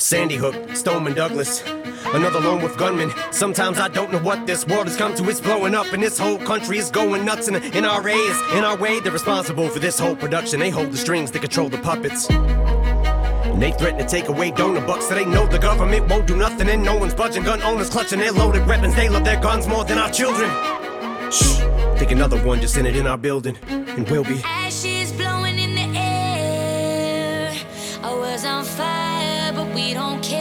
Sandy Hook, Stoneman Douglas, another lone wolf gunman. Sometimes I don't know what this world has come to. It's blowing up and this whole country is going nuts. And NRA is in our way. They're responsible for this whole production. They hold the strings, they control the puppets. And they threaten to take away donor bucks, so they know the government won't do nothing. And no one's budging. Gun owners clutching their loaded weapons. They love their guns more than our children. Shh, think another one just entered in our building. And we'll be ashes blowing in the air. I was on fire, but we don't care.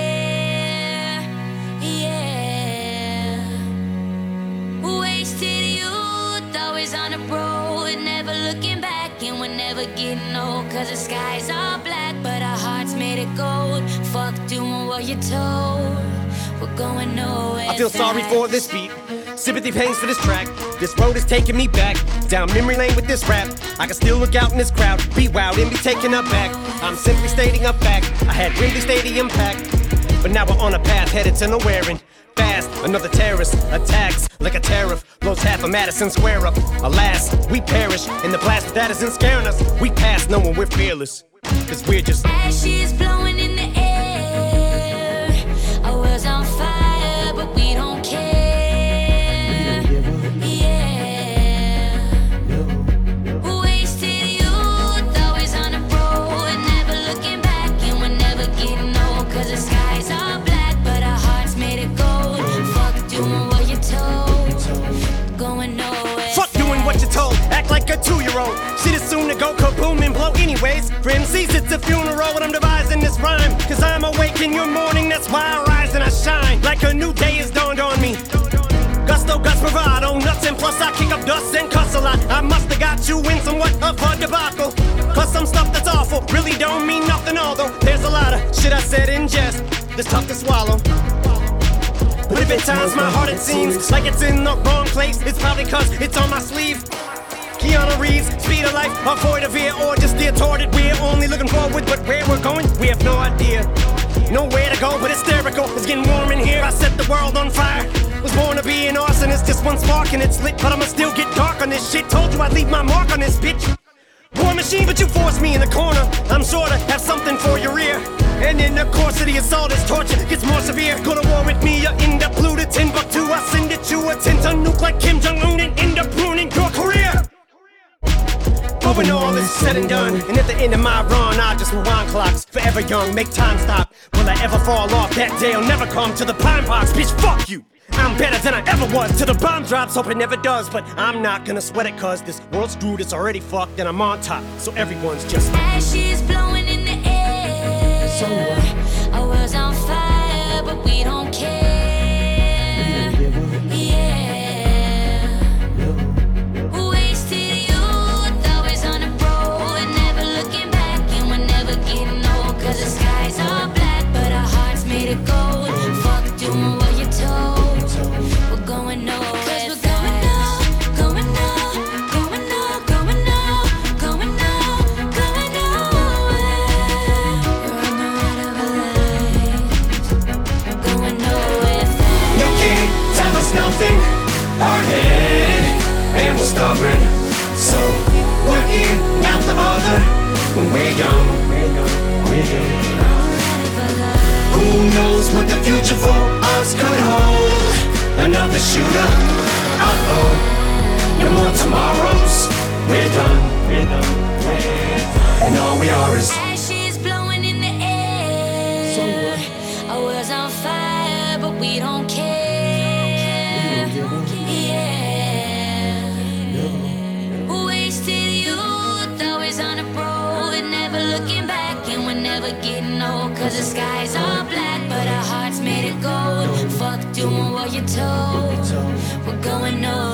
Yeah, wasted youth, always on the road, never looking back, and we're never getting old. Cause the skies are black, but our hearts made it gold. Fuck doing what you're told, we're going nowhere. I feel sorry for this beat, sympathy pains for this track. This road is taking me back down memory lane with this rap. I can still look out in this crowd, be wild and be taken aback. I'm simply stating a fact, I had Wembley Stadium packed, but now we're on a path headed to nowhere and fast. Another terrorist attacks like a tariff, blows half of Madison Square up. Alas, we perish in the blast, but that isn't scaring us. We pass knowing we're fearless, cause we're just ashes blowing in the air. I was on fire, but we don't care. Act like a 2-year-old. Shit is soon to go kaboom and blow anyways. For MCs it's a funeral when I'm devising this rhyme. Cause I'm awake in your morning, that's why I rise and I shine. Like a new day has dawned on me. Gusto, Gus, bravado, nuts, and plus I kick up dust and cuss a lot. I musta got you in somewhat of a debacle. Plus some stuff that's awful, really don't mean nothing. Although there's a lot of shit I said in jest that's tough to swallow. But if at times my heart it seems like it's in the wrong place, it's probably cause it's on my sleeve. Keanu Reeves, speed of life, avoid a veer, or just steer toward it. We're only looking forward, but where we're going, we have no idea. Nowhere to go, but hysterical. It's getting warm in here, I set the world on fire. Was born to be an arsonist, just one spark and it's lit. But I'ma still get dark on this shit. Told you I'd leave my mark on this bitch. War machine, but you forced me in the corner. I'm sure to have something for your ear. And in the course of the assault, as torture gets more severe. Go to war with me, you end up looted Timbuktu. I send it to a 10-ton nuke like Kim Jong-un and end up ruining your career. But when all is said and done, and at the end of my run, I just rewind clocks. Forever young, make time stop. Will I ever fall off? That day I'll never come to the pine box. Bitch, fuck you! I'm better than I ever was till the bomb drops. Hope it never does, but I'm not gonna sweat it. Cause this world's screwed, it's already fucked, and I'm on top. So everyone's just ashes blowing in the air. So what? I was on fire, but we don't care. Gold. Fuck doing what you're told. We're going nowhere. Cause we're going now, going now, going now, going now, going now, going nowhere. We're on the ride of our lives. We're going nowhere fast. You can't tell us nothing. Hard-headed and we're stubborn. So we're in, not the other. When we're young, we're young. Who knows what the future for us could hold? Another shooter, uh-oh. No more tomorrows. We're done, and all we are is ashes blowing in the air. So what? I was on fire, but we don't care. Yeah. Wasted youth, always on the road, never looking back, and we're never getting old. Cause the skies are black, but our hearts made it gold. Fuck doing what you're told. We're going nowhere.